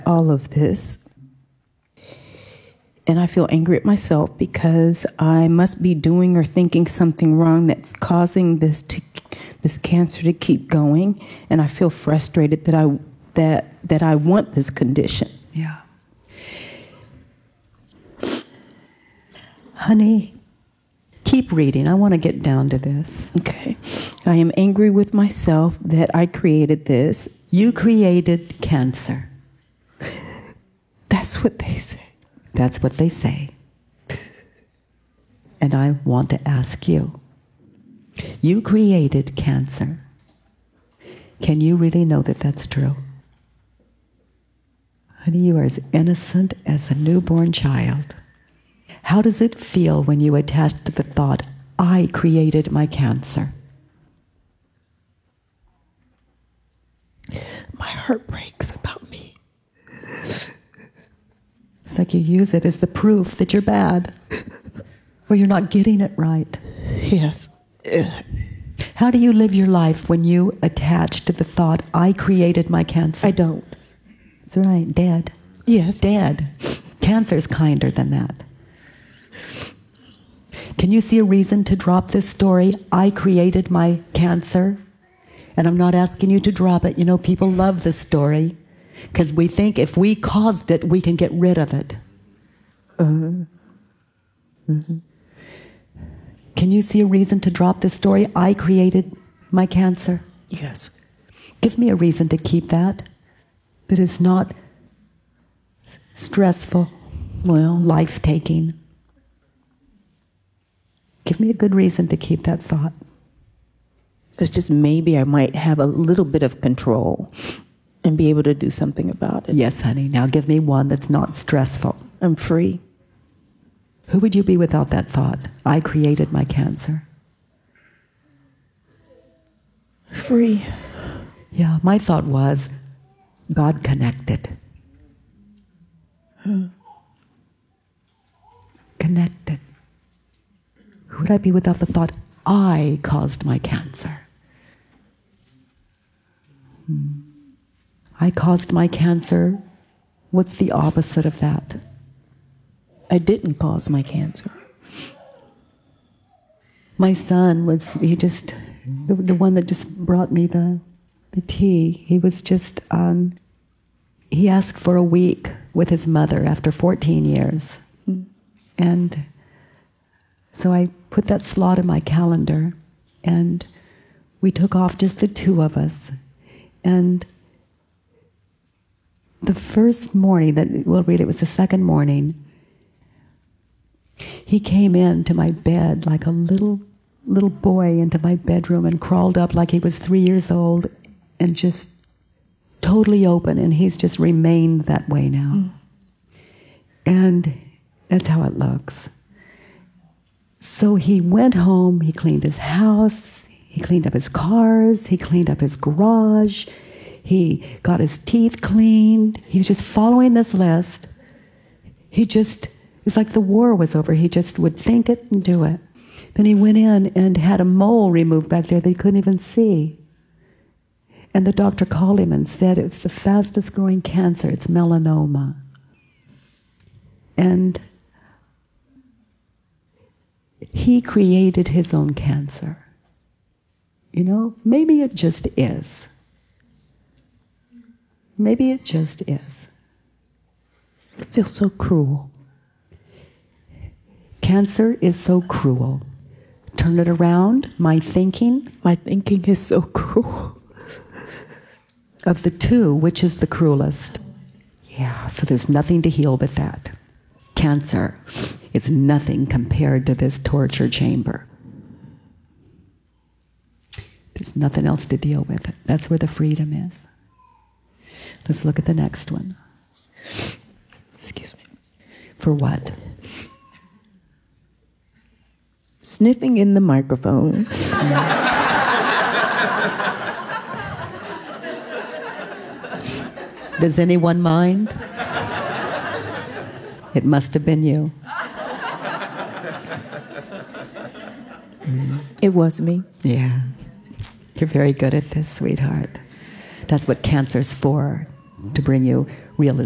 all of this. And I feel angry at myself because I must be doing or thinking something wrong that's causing this cancer to keep going. And I feel frustrated that I want this condition. Yeah. Honey, keep reading. I want to get down to this. Okay. I am angry with myself that I created this. You created cancer. That's what they say. That's what they say. And I want to ask you, you created cancer. Can you really know that that's true? Honey, you are as innocent as a newborn child. How does it feel when you attach to the thought, I created my cancer? My heart breaks about me. It's like you use it as the proof that you're bad, or you're not getting it right. Yes. How do you live your life when you attach to the thought, I created my cancer? I don't. That's right, dead. Yes. Dead. Cancer's kinder than that. Can you see a reason to drop this story? I created my cancer. And I'm not asking you to drop it. You know, people love this story because we think if we caused it, we can get rid of it. Mm-hmm. Can you see a reason to drop this story? I created my cancer. Yes. Give me a reason to keep that is not stressful, life-taking. Give me a good reason to keep that thought. It's just maybe I might have a little bit of control and be able to do something about it. Yes, honey. Now give me one that's not stressful. I'm free. Who would you be without that thought? I created my cancer. Free. Yeah, my thought was God connected. Connected. Who would I be without the thought, I caused my cancer? I caused my cancer. What's the opposite of that? I didn't cause my cancer. My son was, the one that just brought me the tea, he was just, he asked for a week with his mother after 14 years. And so I put that slot in my calendar, and we took off, just the two of us. And the first morning, it was the second morning, he came into my bed like a little boy into my bedroom and crawled up like he was 3 years old and just totally open, and he's just remained that way now. And that's how it looks. So he went home, he cleaned his house, he cleaned up his cars, he cleaned up his garage, he got his teeth cleaned. He was just following this list. It's like the war was over. He just would think it and do it. Then he went in and had a mole removed back there that he couldn't even see. And the doctor called him and said it's the fastest growing cancer. It's melanoma. And he created his own cancer. You know, maybe it just is. Maybe it just is. It feels so cruel. Cancer is so cruel. Turn it around. My thinking is so cruel. Of the two, which is the cruelest? Yeah, so there's nothing to heal with that. Cancer is nothing compared to this torture chamber. There's nothing else to deal with it. That's where the freedom is. Let's look at the next one. Excuse me. For what? Sniffing in the microphone. Does anyone mind? It must have been you. It was me. Yeah. You're very good at this, sweetheart. That's what cancer's for, to bring you realization.